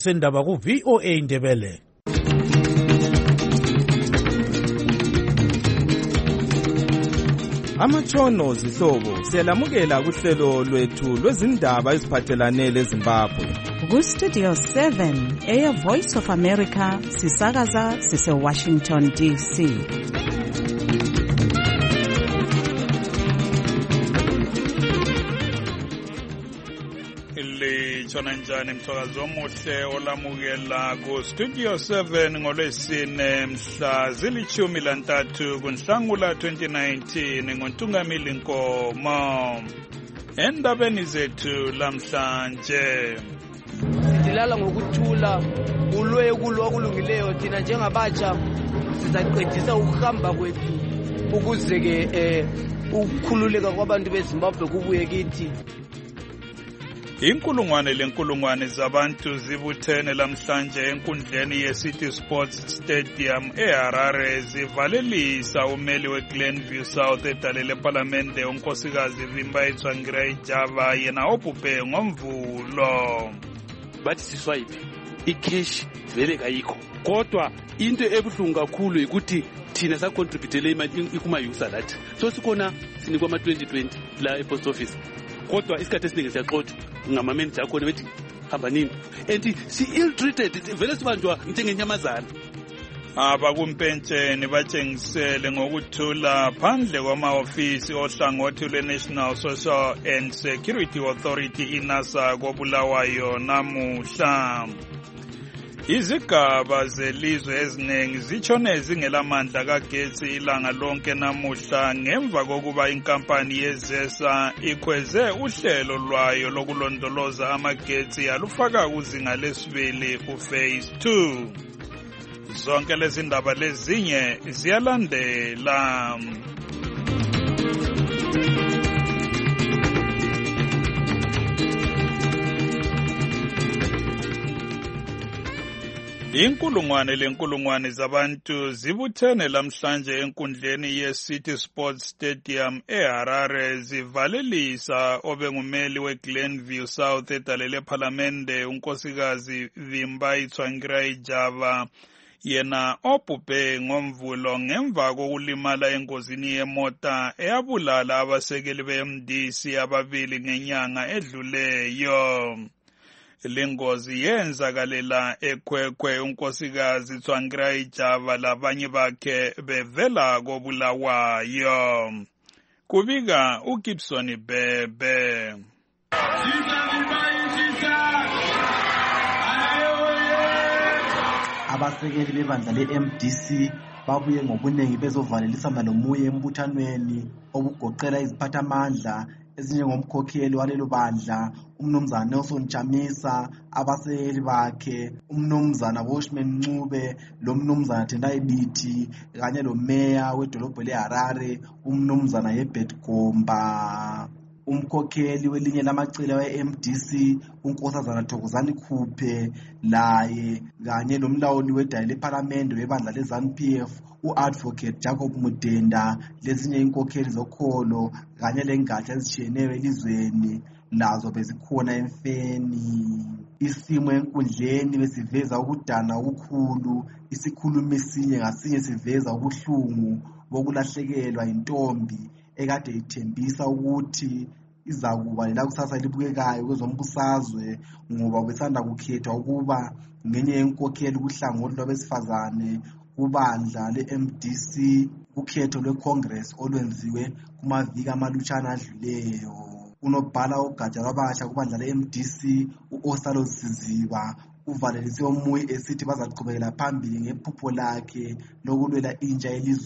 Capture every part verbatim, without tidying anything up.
sendaba ku V O A Ndebele. Amatshono zihlobo siyalamukela kuhlelo lwethu lwezindaba eziphathelane leZimbabwe. Ku Studio seven, Air Voice of America, sisakaza sise Washington D C. Litshona njani mthakazo omuhle olamukela ku Studio seven ngolwesine mhla zilithumi lantathu kuNhlangula twenty nineteen ngoNtungamili Nkomo. Endabeni zethu lamhlanje sidilala ngokuthula ulwe kulwa kulungileyo thina njengabatsha sizaqedisa ukuhamba kwethu ukuze ke eh ukukhululeka kwabantu beZimbabwe kubuye kithi. Inkulungwane lenkulungwane zabantu zibuthene lamhlanje enkundleni yeCity Sports Stadium eHarare zivalelisa umeli weGlenview South edalele parliamente unkosikazi Vimbayi Tsvangirai Java yena obhubhe ngomvulo. Bathi siswipe icash vele kayikho kodwa into ebuhlungu kakhulu ukuthi thina sacontributele imali ikuma user lathi so sikona sinikwa ama twenty twenty la epost office kodwa isikhathi esiningi siyaxoxa ngamamanager akhona bethi hamba nini and si ill treated vele sibanjwa njengenyamazana. Abakumpentsheni batshengisele ngokuthula phandle kwama-ofisi ohlangothi lwe-National Social and Security Authority i-NASA koBulawayo namuhla. Izigaba zelizwe eziningi zitshone zingelamandla kagetsi ilanga lonke namuhla ngemva kokuba inkampani yeZESA ikhweze uhlelo lwayo lokulondoloza amagetsi alufaka kuzinga lesibili uphase two. Zonke lezi ndaba lezinye ziyalandela. Inkulungwane lenkulungwane zabantu zibuthene lamhlanje enkundleni yeCity Sports Stadium eHarare zivalelisa obengumeli weGlenview South edalele parliamente unkosikazi Vimbayi Tsvangirai Java yena obhubhe ngomvulo ngemva kokulimala engozini yemota eyabulala abasekeli be-M D C ababili ngenyanga edluleyo. Lengozi yenzakalela eKwekwe unkosikazi Tsvangirai Java labanye bakhe bevela koBulawayo. Kubika uGibson Bebe. Abasekeli bebandla le-M D C babuye ngobuningi bezovalelisana lomuye embuthanweni obugoqela iziphathamandla ezinjengomkhokheli walelo bandla umnumzana Nelson Chamisa, abasekeli bakhe umnumzana Washman Ncube lomnumzana Tendai Biti kanye lomeya wedolobho leHarare umnumzana Herbert Gomba. Umkhokheli welinye lamacele we-M D C unkosazana Thokozani Khuphe laye kanye lomlawuli wedale leparlamente webandla leZANU P F u-Advocate Jacob Mudenda lezinye inkokheli zokholo kanye lengatsha ezitshiyeneyo elizweni lazo bezikhona emfeni. Isimo enkundleni besiveza ukudana okukhulu, isikhulumi sinye ngasinye siveza ubuhlungu bokulahlekelwa intombi ekade ithembisa ukuthi izakuba lelakusasa libukekayo kwezombusazwe ngoba besanda kukhethwa ukuba ngenye yenkokheli kuhlangothi lwabesifazane kubandla le-M D C kukhetho lweCongress olwenziwe kumaviki amalutshana adluleyo. Unobhala ogatsha lwabasha kubandla le-M D C u-Osalo Siziba uvalelise omuye esithi bazaqhubekela phambili ngephupho lakhe lokulwela intsha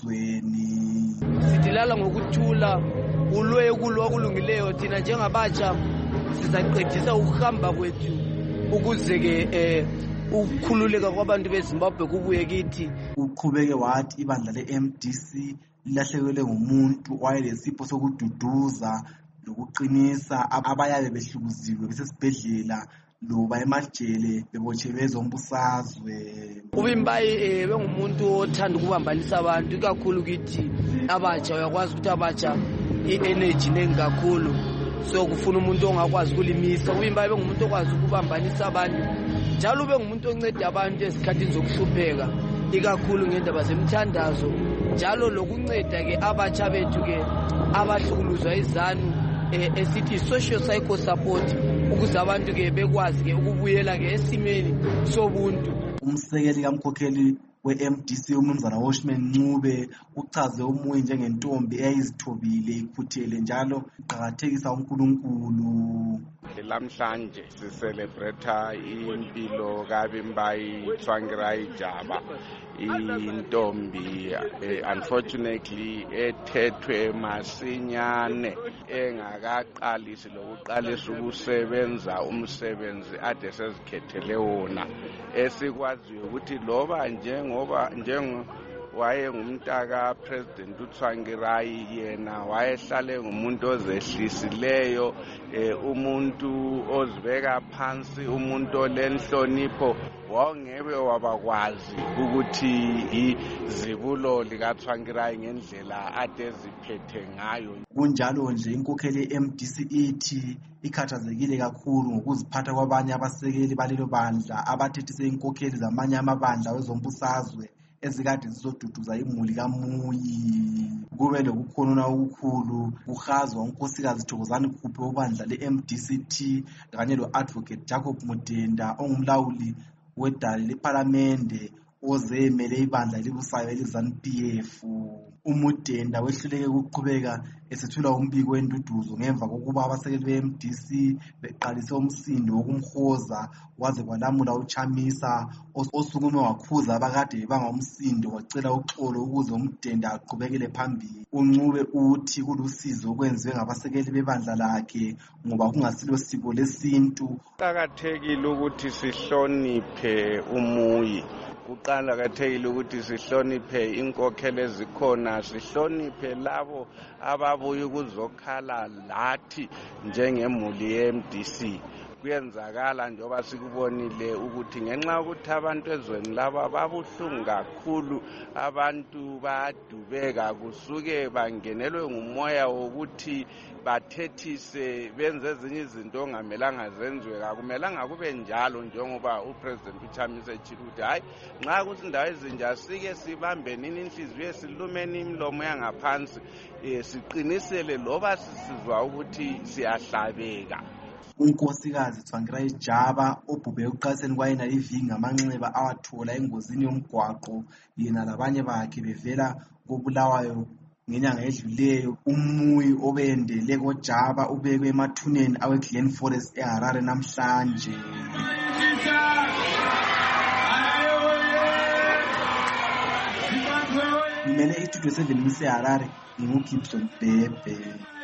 elizweni. Sidilala ngokuthula ulwe kulwa kulungileyo thina njengabatsha sizaqedisa ukuhamba kwethu ukuze ke eh ukukhululeka kwabantu beZimbabwe kubuye kithi. Uqhubeke wathi ibandla le-M D C lilahlekelwe ngumuntu wayelesipho sokududuza lokuqinisa abayabe behlukuziwe besesibhedlela loba emajele bebotshelwe ezombusazwe. Uvimbayi bengumuntu othanda ukubambanisa abantu ikakhulu kithi abatsha. Uyakwazi ukuthi abatsha i-energy nengi kakhulu so kufuna umuntu ongakwazi ukulimisa. Uvimbayi bengumuntu okwazi ukubambanisa abantu njalo ube ngumuntu onceda abantu esikhathini zokuhlupheka ikakhulu ngendaba zemthandazo njalo lokunceda ke abatsha bethu ke abahlukuluzwa izanu esithi social psycho support ukuze abantu ke bekwazi ke ukubuyela ke esimeni sobuntu. Umsekeli kamkhokheli we-M D C umnumzana Washman Ncube uchaze uMuyi njengentombi eyayizithobile ikhuthele njalo iqhakathekisa uNkulunkulu. Lamhlanje sicelebrate impilo kaBimbayi Tsvangirai Jaba, intombi unfortunately ethethwe masinyane engakaqalisi lokuqalisa ukusebenza umsebenzi ade sezikhethele wona, esikwaziyo ukuthi loba njengoba njengo waye ngumntaka President uTsvangirai yena wayehlale ngumuntu ozehlisileyo, umuntu ozibeka phansi, umuntu olenhlonipho, wongebe wabakwazi ukuthi izibulo likaTsvangirai ngendlela ade ziphethe ngayo. Kunjalo nje inkokheli ye-M D C ithi ikhathazekile kakhulu ngokuziphatha kwabanye abasekeli balelo bandla abathethise inkokheli zamanye amabandla wezombusazwe ezikade zizoduduza imuli kaMuyi. Kube lokukhonona okukhulu kuhazwa unkosikazi Thokozani Khuphe wobandla le-M D C T kanye lo-Advocate Jacob Mudenda ongumlawuli wedale lephalamende ozemele ibandla elibusayo eliZANU P F. uMudenda wehluleke ukuqhubeka esethula umbiko wenduduzo ngemva kokuba abasekeli be-M D C beqalise umsindo wokumhoza waze kwalamula uChamisa osukume wakhuza abakade bebanga umsindo wacela uxolo ukuze uMudenda aqhubekele phambili. uNcube uthi kulusizo okwenziwe ngabasekeli bebandla lakhe ngoba kungasilo siko lesintu. Kuqakathekile ukuthi sihloniphe uMuyi, kuqakathekile ukuthi sihloniphe inkokheli ezikhona, sihloniphe labo ababuya ukuzokhala lathi njengemuli ye-M D C. Kuyenzakala njengoba sikubonile ukuthi ngenxa yokuthi abantu ezweni laba babuhlungu kakhulu, abantu bayadubeka kusuke bangenelwe ngumoya wokuthi bathethise benze ezinye izinto ongamelanga zenziwe. Akumelanga kube njalo njengoba uPresident uChamisa echile ukuthi hayi nxa kuzindawo ezinje asike sibambeni inhliziyo silumeni imlomo yangaphansi, siqinisele loba sisizwa ukuthi siyahlabeka. Unkosikazi Tsvangirai Jaba obhubhe ekuqaliseni kwayena iviki ngamanxeba awathola engozini yomgwaqo yena labanye bakhe bevela koBulawayo ngenyanga edluleyo. uMuyi obendele koJaba ubekwe emathuneni aweGlen Forest eHarare namhlanje. Ngimele istudio seven miseHarare nginguGibson Bebe.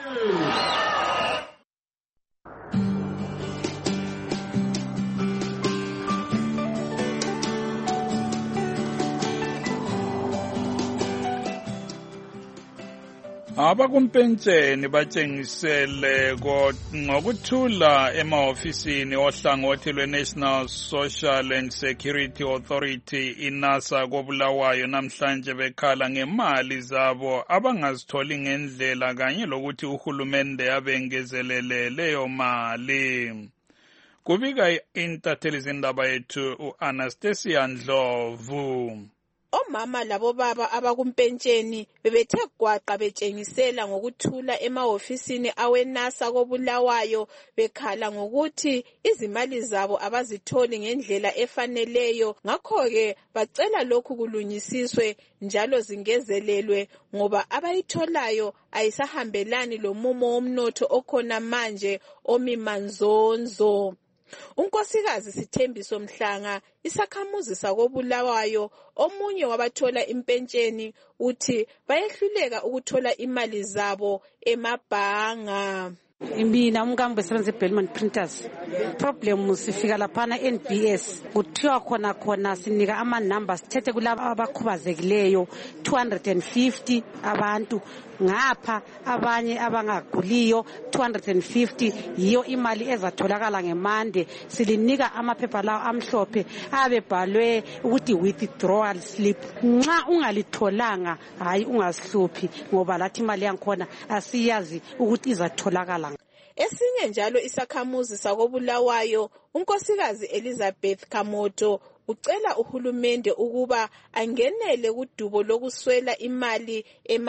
Abakumpentsheni batshengisele ngokuthula emahofisini ohlangothi lwe-National Social and Security Authority i-NASA koBulawayo namhlanje bekhala ngemali zabo abangazitholi ngendlela kanye lokuthi uhulumende abengezelele leyo mali. Kubika intatheli zindaba yethu u-Anastasia Ndlovu. Omama labo baba abakumpentsheni bebethe gwaqa betshengisela ngokuthula emahofisini awe-NASA koBulawayo bekhala ngokuthi izimali zabo abazitholi ngendlela efaneleyo, ngakho-ke bacela lokhu kulungisiswe njalo zingezelelwe ngoba abayitholayo ayisahambelani lomumo womnotho okhona manje omimanzonzo. Unkosikazi Sithembiso Mhlanga, isakhamuzi sakoBulawayo, omunye wabathola impentsheni, uthi bayehluleka ukuthola imali zabo emabhanga. Mina umkambo besebenza eBellman Printers. Problem sifika laphana N B S kuthiwa khona khona sinika ama numbers thethe kulabo abakhubazekileyo two hundred fifty abantu, ngapha abanye abangaguliyo two hundred fifty. Yiyo imali ezatholakala ngemande. Silinika amaphepha lawo amhlophe abebhalwe ukuthi withdrawal slip. Nxa ungalitholanga hayi ungasihluphi ngoba lathi imali yankhona asiyazi ukuthi izatholakala. Esinye njalo isakhamuzi sakobulawayo unkosikazi Elizabeth Kamoto ucela uhulumende ukuba angenele kudubo lokuswela imali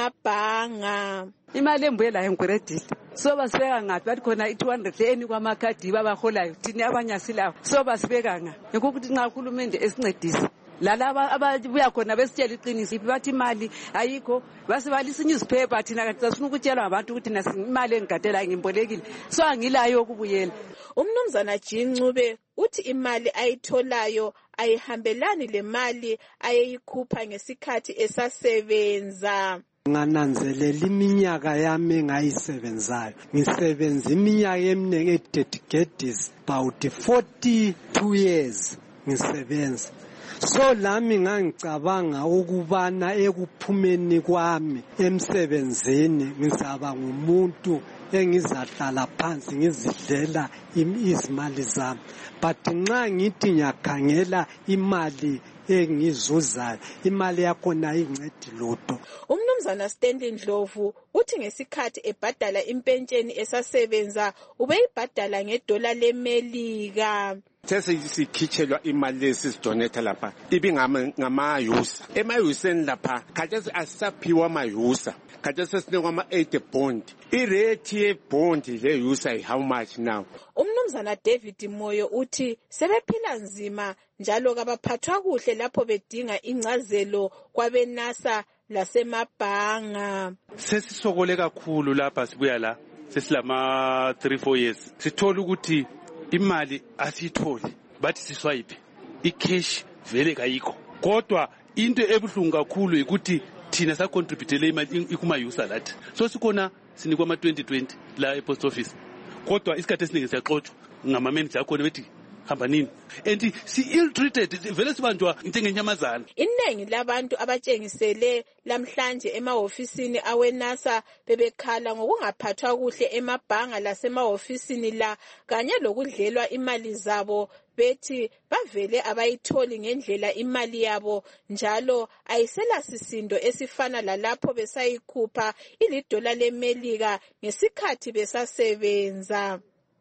emabhanga. Imali embuye la engcredile so basibeka ngapi bathi khona i two hundred eni kwamakhadi babaholayo thina abanye silawo so basibeka ngapi ukuthi nxa uhulumende esincedise lalaba ababuya khona besitshela iqiniso bathi imali ayikho basibalisa newspaper thina kanti sifuna ukutshelwa abantu ukuthi nasi imali engigadela ngimbolekile so angilayo ukubuyela. Umnumzana Jincube uthi imali ayitholayo ayihambelani le mali ayeyikhupha ngesikhathi esasebenza. Ngananzelela iminyaka yami ngayisebenzayo ngisebenza iminyaka eminingi ededicators about forty-two years ngisebenza. So lami ngangicabanga ukubana ekuphumeni kwami emsebenzini ngizaba ngumuntu engizahlala phansi ngizidlela izimali zami, but nxa ngithi ngiyakhangela imali engizuzayo imali yakhona ayincedi lutho. Umnumzana Stanley Ndlovu uthi ngesikhathi ebhadala impentsheni esasebenza ubeyibhadala ngedola leMelika. Sese sikhitshelwa imali lesi sidonate lapha ibingama ngamayusa emayuseni lapha khathesi asisaphiwa amayusa khathesi sinikwa ama eighty bond. I-rate ye-bond le-user is how much now? Umnumzana David Moyo uthi sebephila nzima njalo kabaphathwa kuhle lapho bedinga ingcazelo kwabenasa lasemabhanga. Sesisokole kakhulu lapha sibuya la sesilama three four years sithola ukuthi imali asiyitholi bathi siswipe icash vele kayikho kodwa into ebuhlungu kakhulu ukuthi thina sa contributele imali ikuma user lathi so sikona sinikwa ama twenty twenty la e-post office kodwa isikhathi esiningi siyaxoxwa ngama manager akhona bethi hamba nini and si ill treated vele sibanjwa into engenyamazana. Iningi labantu abatshengisele lamhlanje emahofisini awenasa bebekhala ngokungaphathwa kuhle emabhanga lasemahofisini la kanye lokudlelwa imali zabo bethi bavele abayitholi ngendlela imali yabo njalo ayisela sisindo esifana lalapho besayikhupha ilidola leMelika ngesikhathi besasebenza.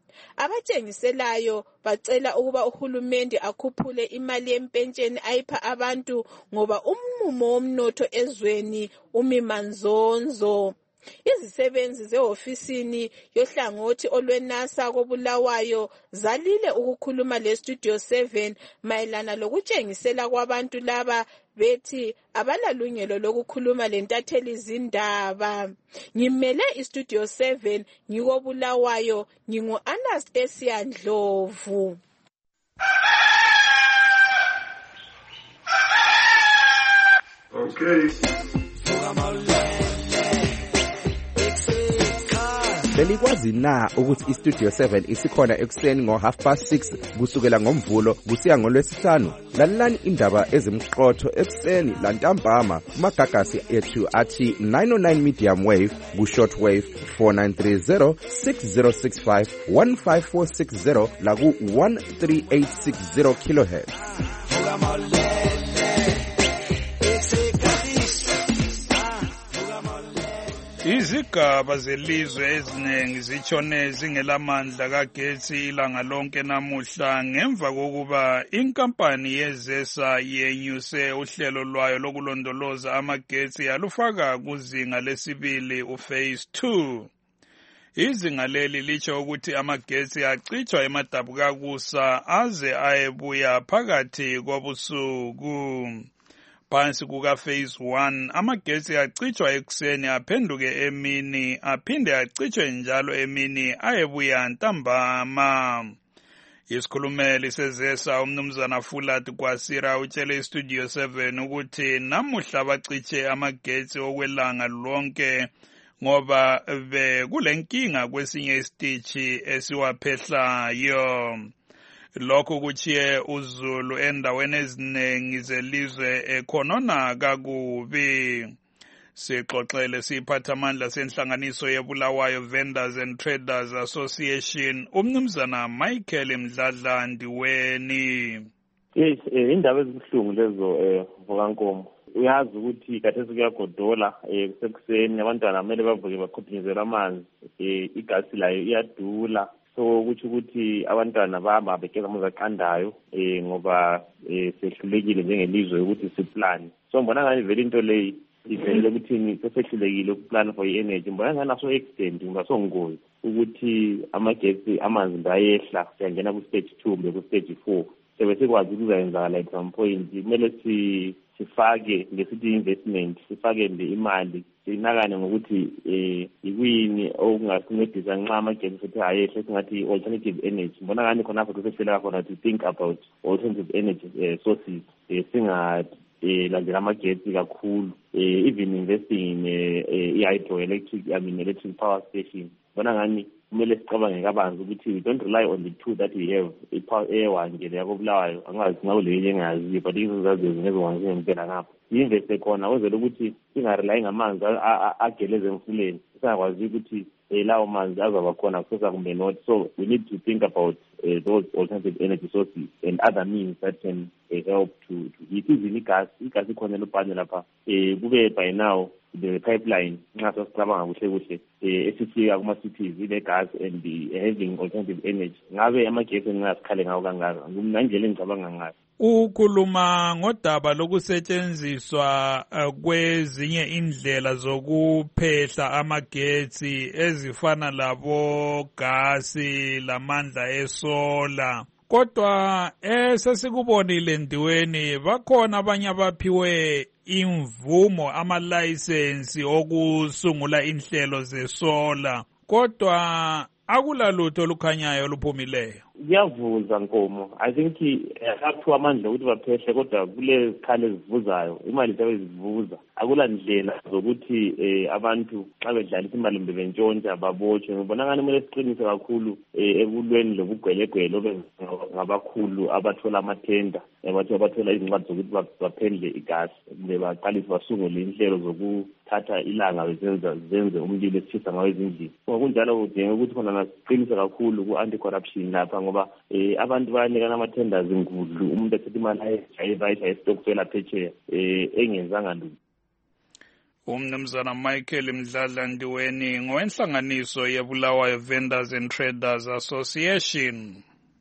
Abatshengiselayo bacela ukuba uhulumende akhuphule imali yempentsheni ayipha abantu ngoba ummumo womnotho ezweni umimanzonzo. Izisebenzi zehofisini yohlangothi olwenasa kobulawayo zalile ukukhuluma le-Studio seven mayelana lokutshengisela kwabantu laba bethi abalalungelo lokukhuluma lentatheli zindaba. Ngimele i-Studio seven ngikobulawayo ngingu-Anastasia Ndlovu. Okay. Belikwazi na ukuthi iStudio seven isikhona ekuseni ngo half past six kusukela ngomvulo kusiya ngolwesihlanu? Lalelani indaba ezimqotho ekuseni lantambama kumagagasi ethu athi nine oh nine medium wave ku short wave four nine three zero six zero six five one five four six zero la ku one three eight six zero kilohertz. Izigaba zelizwe eziningi zitshone zingelamandla kagetsi ilanga lonke namuhla ngemva kokuba inkampani yezesa yenyuse uhlelo lwayo lokulondoloza amagetsi yalufaka kuzinga lesibili uphase two. Izinga leli litsho ukuthi amagetsi acitshwa emadabukakusa aze ayebuya phakathi kobusuku. Phansi kuka phase one amagetsi acitshwa ekuseni aphenduke emini aphinde acitshwe njalo emini ayebuya ntambama. Isikhulumeli sezesa umnumzana Fulat Kwasira utshele iStudio seven ukuthi namuhla bacitshe amagetsi okwelanga lonke ngoba bekulenkinga kwesinye isitishi esiwaphehlayo. Lokho kuchiye uZulu endaweni eziningi zelizwe ekhonona kakubi. Sixoxele siphathamandla senhlanganiso yebulawayo Vendors and Traders Association umnumzana Michael Mdladla Ndiweni. Yes, indaba ezibuhlungu lezo eh vukankomo uyazi ukuthi khathesi kuyagodola um kusekuseni abantwana kumele bavuke bakhothinyezelwe amanzi um igasi layo iyadula so kutsho ukuthi abantwana bahamba begeza amanzi aqandayo um ngoba um sehlulekile njengelizwe ukuthi siplane so mbona ngani vele into leyi ivelele ukuthini sesehlulekile ukuplana for i-energy mbona ngani aso extend ngasongozi ukuthi amagesi amanzi ndayehla siyangena ku-stage two mbe ku-stage four sebe sikwazi ukuzayenzakala at some point kumele sifake ngesithi investment sifake nje imali sinakane ngokuthi um ikuyini okungasincedisa nxa amagesi futhi ayehle singathi i-alternative energy mbona ngani khonapho kusefela khona to think about alternative energy uh, sources um singa eh landela amagesi kakhulu eh even investing in eh i-hydroelectric I mean electric power station bona ngani kumele sicabange kabanzi ukuthi we don't rely on the two that we have ipower air nje yabo Bulawayo angazi ngawo leyo engazi but izazi ngezokwanzi ngempela ngapha investe khona wenzela ukuthi singarely ngamanzi ageleze emfuleni singakwazi ukuthi lawo manzi azaba khona kusosa kumbe not so we need to think about uh, those alternative energy sources and other means that can uh, help to to it is in gas igas ikhona lopane lapha eh kube by now the pipeline nxa sasicabanga kuhle kuhle eh esifika kuma cities ile gas and the having alternative energy ngabe amagesi ngasikhale ngawo kangaka ngumnandlela engicabanga ngayo ukhuluma ngodaba lokusetshenziswa uh, kwezinye indlela zokuphehla amagetsi ezifana labo gasi lamandla esola kodwa esesikubonile ndiweni bakhona abanye abaphiwe imvumo ama-license okusungula inhlelo zesola kodwa akulalutho olukhanyayo oluphumileyo kuyavuza Nkomo I think akaphiwa amandla ukuthi baphehle kodwa kule zikhali ezivuzayo imali zabe zivuza akula ndlela zokuthi eh, abantu xa bedlalisa imali mbe bentshontsha babotshwe ngibona ngani kumele siqinise kakhulu eh, ekulweni lobugwelegwele ngabakhulu abathola amathenda abathi abathola izincwadi zokuthi baphendle igasi mbe baqalise basungule inhlelo zokuthatha ilanga bezenza zenze umlilo esithisa ngawo ezindlini ngokunjalo kudinga ukuthi khona nasiqinise kakhulu ku-anti-corruption lapha ngoba eh abantu bayanikana ama-tenders ngudlu umuntu ethethe imali ayishaye esitokfela phetsheya eh engenzanga lutho umnumzana Michael Mdladla Ndiweni ngowenhlanganiso yeBulawayo Vendors and Traders Association.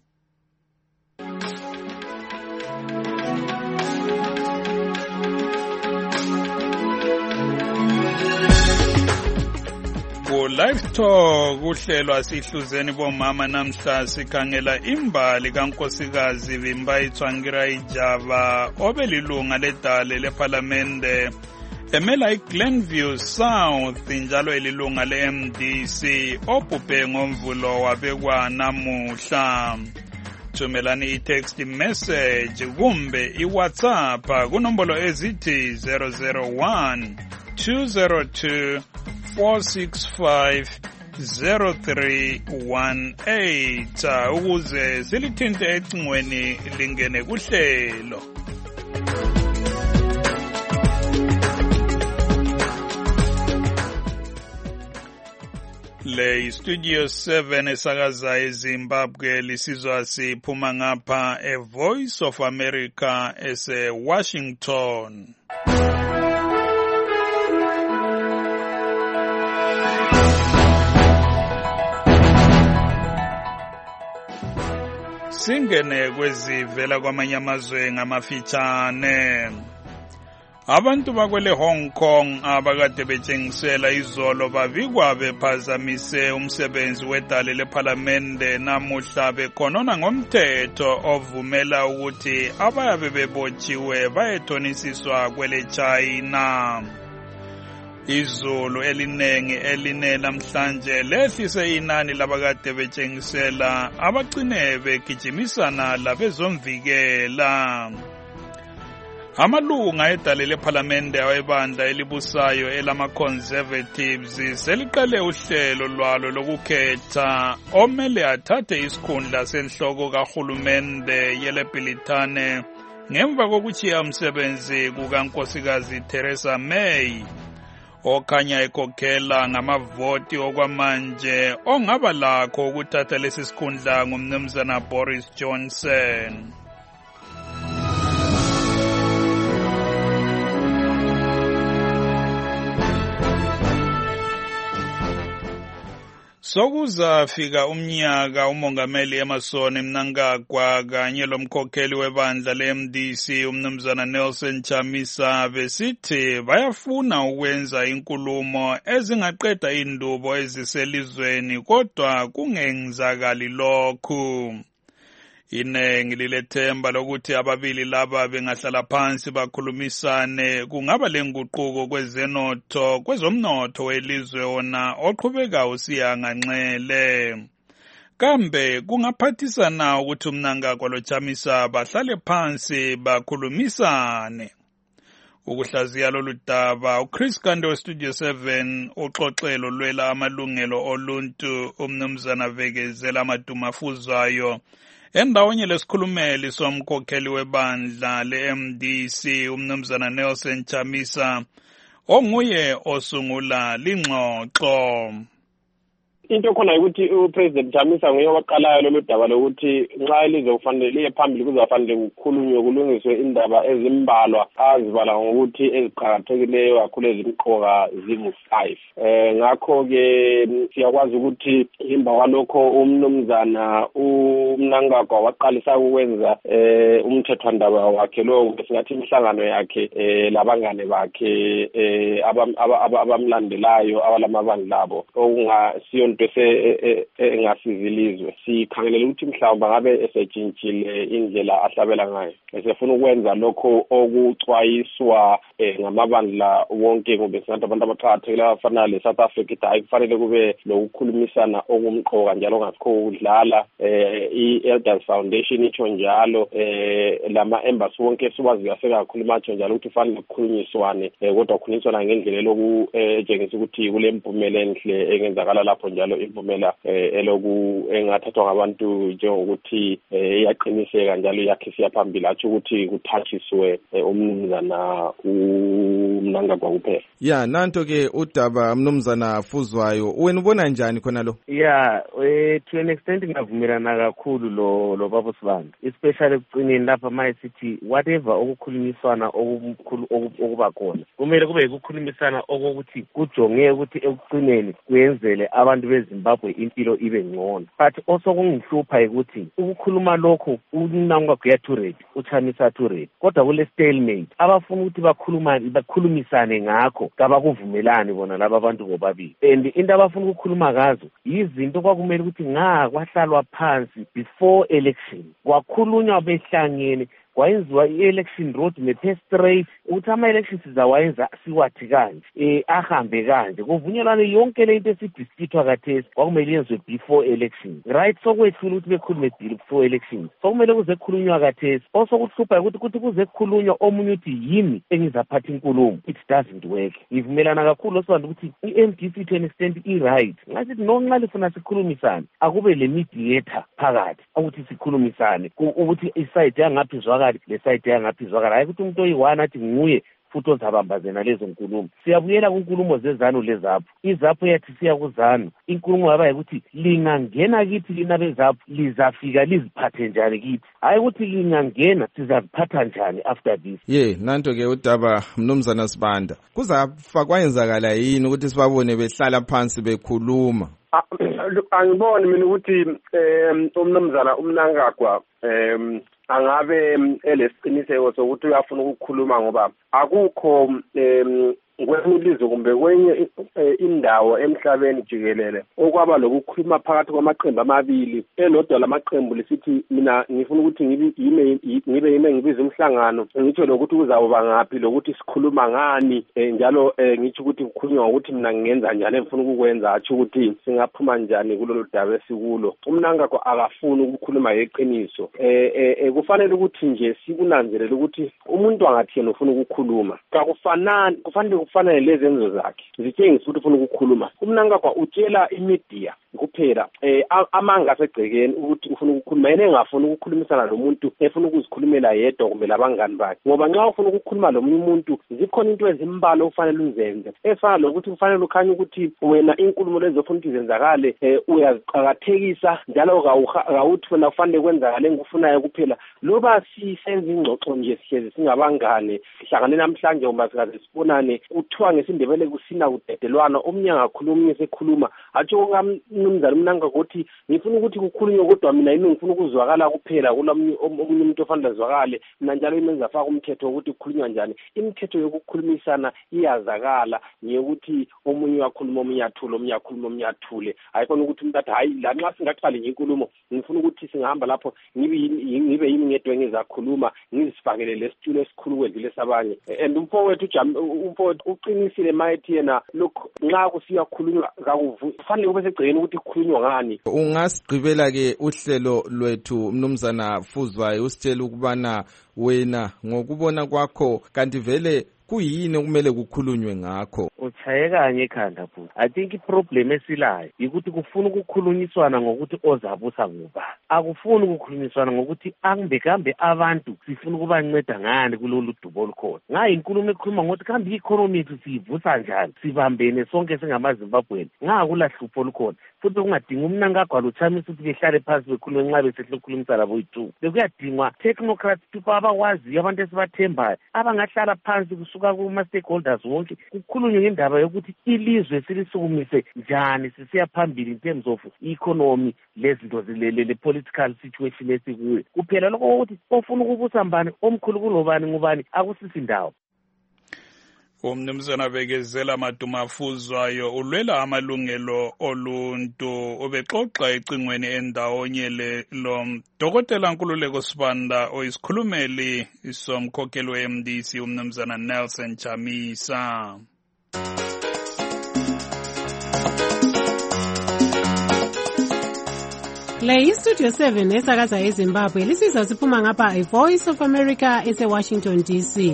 Live Talk uhlelo sihluzeni bomama namhla sikhangela imbali kaNkosikazi Vimbayi Tsvangira Ijava obelilunga ledale leParlamente emela iGlenview South njalo elilunga le-M D C obhubhe ngomvulo wabekwa namuhla. Thumelani i-text message kumbe i-WhatsApp kunombolo ezithi zero zero one two zero two four six five zero three one eight ukuze silithinte ecingweni lingene kuhlelo. Le Studio seven esakaza eZimbabwe lisizwa siphuma ngapha e Voice of America ese Washington. Singene kwezivela kwamanye amazwe ngamafitshane. Abantu bakwele Hong Kong abakade betshengisela izolo babikwa bephazamise umsebenzi wedale leParlamente namuhla bekhonona ngomthetho ovumela ukuthi abayabe bebotshiwe bayethonisiswa kwele China. Izulu elinengi eline namhlanje lehlise inani labakade betshengisela abagcine begijimisana labezomvikela. Amalunga edale leParlamente awebandla elibusayo elama-Conservatives seliqale uhlelo lwalo lokukhetha omele athathe isikhundla senhloko kahulumende yeleBrithani ngemva kokutshiya umsebenzi kukaNkosikazi Theresa May okhanya ekhokhela ngamavoti okwamanje ongaba lakho ukuthatha lesi sikhundla ngumnumzana Boris Johnson. Sokuzafika umnyaka umongameli Emmerson Mnangagwa kanye lomkhokheli webandla le-M D C umnumzana Nelson Chamisa besithi bayafuna ukwenza inkulumo ezingaqeda indubo eziselizweni kodwa kungenzakali lokhu. Inengi lilethemba lokuthi ababili laba bengahlala phansi bakhulumisane kungaba lenguquko kwezenotho kwezomnotho welizwe ona oqhubeka usiyanganxele. Kambe kungaphathisana ukuthi uMnangagwa loChamisa bahlale phansi bakhulumisane. Ukuhlaziya lolu daba uChris Kande weStudio seven uxoxelo lwela amalungelo oluntu umnumzana Vekezela Madumafuzwayo endawonye lesikhulumeli somkhokheli webandla le-M D C umnumzana Nelson Chamisa onguye osungula lingxoxo. Into khona ukuthi uPresident Chamisa nguye waqalayo lolu daba lokuthi nxa ilizwe kufanele liye phambili kuzafanele kukhulunywe kulungiswe indaba ezimbalwa azibala ngokuthi eziqhakathekileyo kakhulu ezimqoka zingu five. Eh ngakho ke siyakwazi ukuthi imba kwalokho umnumzana uMnangagwa waqalisa ukwenza eh umthethwandaba wakhe lo singathi imihlangano yakhe eh labangane bakhe eh abamlandelayo abalamabandla labo okungasiyo bese engasizilizwe sikhangelela ukuthi mhlawumbe ngabe esejintshile indlela ahlabela ngayo esefuna ukwenza lokho okucwayiswa ngamabandla wonke ngobe singathi abantu abaqhakathekile abafana le South Africa hayi kufanele kube lokukhulumisana okumqoka njalo ngasikho ukudlala i-Elders Foundation itsho njalo lama embassy wonke sibazi yasekakhuluma itsho njalo ukuthi kufanele kukhulunyiswane kodwa kukhulunyiswana ngendlela lokutshengisa ukuthi kule mpumela enhle engenzakala lapho njalo impumela eloku engathathwa ngabantu njengokuthi iyaqiniseka njalo yakhisiya phambili athi ukuthi kuthathiswe umnumzana uMnangagwa kuphela. Ya nanto ke udaba umnumzana Fuzwayo wena ubona njani khona lo? Yeah, to an extent ngavumelana kakhulu lo lo baba Sibanda, especially kucineni lapha maye sithi whatever okukhulunyiswana okukhulu okuba khona kumele kube ukukhulumisana okokuthi kujonge ukuthi ekucineni kuyenzele abantu beZimbabwe impilo ibe ngcono. But also kungihlupha ukuthi ukukhuluma lokho uNangagwa to ready uChamisa to ready kodwa kule stalemate abafuna ukuthi bakhuluma bakhulumisane ngakho kabakuvumelani bona laba abantu bobabili and into abafuna ukukhuluma ngazo izinto kwakumele ukuthi nga kwahlalwa phansi before election kwakhulunywa behlangene kwayenziwa i-election road map straight ukuthi ama-elections sizawayenza siwathi kanje eh ahambe kanje kuvunyelwane yonke le into esidiskithwa kathesi kwakumele yenziwe before election right sokwethula ukuthi bekhulume before election sokumele kuze kukhulunywa kathesi osokuhlupha ukuthi ukuthi kuze kukhulunywa omunye uthi yimi engizaphatha inkulumo it doesn't work ngivumelana kakhulu osibanda ukuthi i-M D C to an extent i-right ngasithi nonxa lifuna sikhulumisane akube le mediator phakathi ukuthi sikhulumisane ukuthi iside yangaphezwa le side yangaphizwakala hayi ukuthi umuntu oyiwana athi nguye futhi ozabambazena lezo nkulumo. Siyabuyela kunkulumo zezanu lezapho izapho yathi siya kuzanu inkulumo yaba ukuthi lingangena kithi lina bezapho lizafika liziphathe njani kithi hayi ukuthi lingangena sizaphatha njani after this. Ye nanto ke udaba mnumzana Sibanda kuzafa kwayenzakala yini ukuthi sibabone behlala phansi bekhuluma? Angiboni mina ukuthi umnumzana uMnangagwa em angabe elesiqiniseko sokuthi uyafuna ukukhuluma ngoba akukho kwemilizo kumbe kwenye indawo emhlabeni jikelele okwaba lokukhuluma phakathi kwamaqembu amabili elodwa lamaqembu lisithi mina ngifuna ukuthi ngibe yime ngibe yime ngibiza umhlangano ngitsho lokuthi kuzakuba ngapi lokuthi sikhuluma ngani njalo ngithi ukuthi kukhulunywa ukuthi mina ngingenza njani engifuna ukukwenza athi ukuthi singaphuma njani kulolu daba esikulo. UMnangagwa akafuni ukukhuluma ngeqiniso eh kufanele ukuthi nje sikunanzelele ukuthi umuntu angathi yena ufuna ukukhuluma kakufanani kufanele kufanele lezenzo zakhe zitshengisa ukuthi ufuna ukukhuluma. UMnangagwa utshela imedia kuphela eh amanga asegcekeni ukuthi ufuna ukukhuluma yena engafuni ukukhulumisana nomuntu efuna ukuzikhulumela yedwa kumbe labangani bakhe ngoba nxa ufuna ukukhuluma lomunye umuntu zikhona into ezimbalo ufanele uzenze efana lokuthi kufanele ukhanye ukuthi wena inkulumo lezo ufuna ukuthi zenzakale uyaziqhakathekisa njalo awuthi wena kufanele kwenzakale engikufunayo kuphela loba sisenza ingxoxo nje sihlezi singabangane sihlangane namhlanje uma sikaze sibonane kuthiwa ngesindebele kusina kudedelwana omnye angakhuluma omnye sekhuluma atsho kamnumzana umnanga ukuthi ngifuna ukuthi kukhulunywe kodwa mina yini ngifuna ukuzwakala kuphela kulomunye omunye umuntu ofanele azwakale mina njalo imenza faka umthetho ukuthi kukhulunywa njani imithetho yokukhulumisana iyazakala ngiyokuthi omunye uyakhuluma omunye athule omunye akhuluma omunye athule ayikona ukuthi umuntu athi hayi la nxa singaqali ngenkulumo ngifuna ukuthi singahamba lapho ngibe ngibe yimi ngedwe ngizakhuluma ngizifakele lesitulo esikhulu kwedlule sabanye and umfowethu umfowethu uqinisile mayethi yena lokho nxa kusiyakhulunywa kakufanele kube segcikeni ukuthi kukhulunywa ngani. Ungasigqibela ke uhlelo lwethu mnumzana Fuzwayo usitshela ukubana wena ngokubona kwakho kanti vele kuyini okumele kukhulunywe ngakho? Uchaye kanye ekhanda futhi. I think iproblem esilayo ukuthi kufuna ukukhulunyiswana ngokuthi ozabusa ngoba. Akufuni ukukhulunyiswana ngokuthi angibekambe abantu sifuna ukubanceda ngani kulolu dubo olukhona. Ngayi inkulumo ekhuluma ngokuthi kambe i-economy yethu siyivusa njani? Sibambene sonke singamaZimbabweni. Nga kulahlupho olukhona. Futhi kungadinga umnanga kwalo uchamisa ukuthi behlale phansi bekhulume nxa besehle ukukhulumisa labo yitu. Bekuyadingwa technocrats people abawaziyo abantu esibathembayo abangahlala phansi kusuka kuma-stakeholders wonke kukhulunywe ngendaba yokuthi ilizwe silisukumise njani sisiya phambili in terms of economy lezinto le political situation esikuyo. Kuphela lokho ukuthi ofuna ukubusa mbani omkhulu kulobani ngubani akusisi ndawo. Umnumzana Bekezela Maduma Fuzwayo ulwela amalungelo oluntu ubexoxa ecingweni endawonye lo Dokotela Nkululeko Sibanda oyisikhulumeli somkhokheli we-M D C umnumzana Nelson Chamisa. Le iStudio seven esakaza eZimbabwe lisizwa siphuma ngapha iVoice of America ese-Washington D C.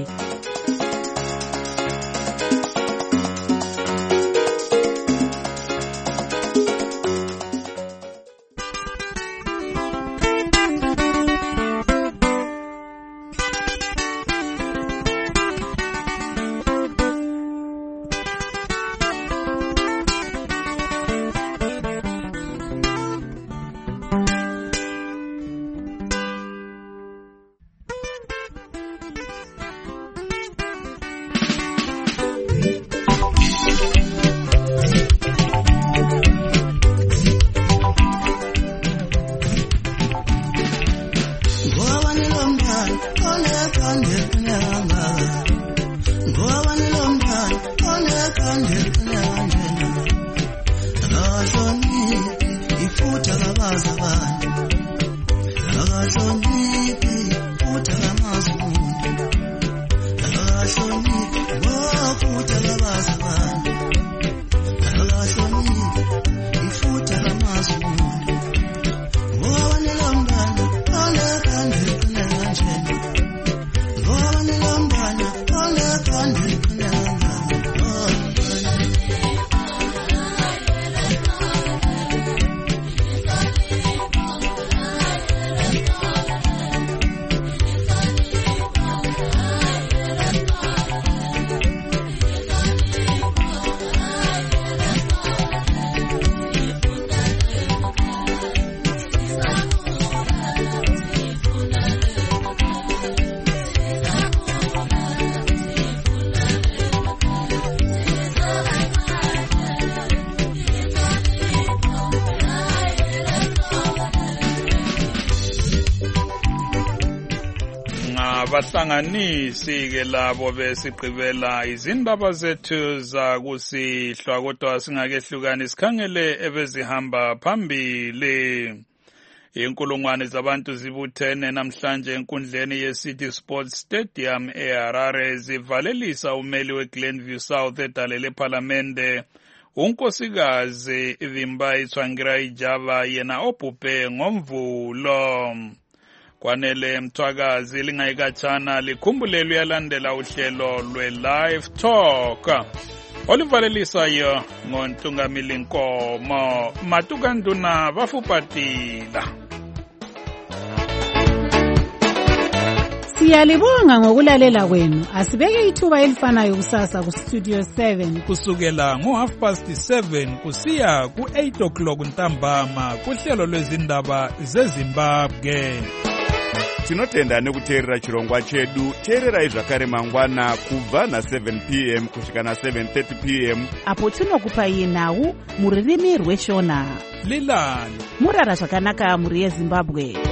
Abahlanganisi ke labo besigqibela izindaba zethu zakusihlwa kodwa singakehlukani sikhangele ebezihamba phambili. Inkulungwane zabantu zibuthene namhlanje enkundleni ye-City Sports Stadium eHarare zivalelisa umeli we-Glenview South edale lephalamende unkosikazi Vimbai Tsvangirai Java yena obhubhe ngomvulo. Kwanele Mthwakazi lingayikatshana likhumbulelo yalandela uhlelo lwe-Live Talk olivalelisayo ngontungamili Nkomo Matukanduna Bafupatila. Siyalibonga ngokulalela kwenu. Asibeke ithuba elifanayo kusasa ku Studio seven kusukela ngo half past seven kusiya ku eight o'clock ntambama kuhlelo lwezindaba zeZimbabwe. tinotenda nekuteerera chirongwa chedu. Teererai zvakare mangwana kubva na seven p m kusvika na seven thirty p m apo tinokupai nhau mururimi rweshona. Lilani murara zvakanaka muri yeZimbabwe.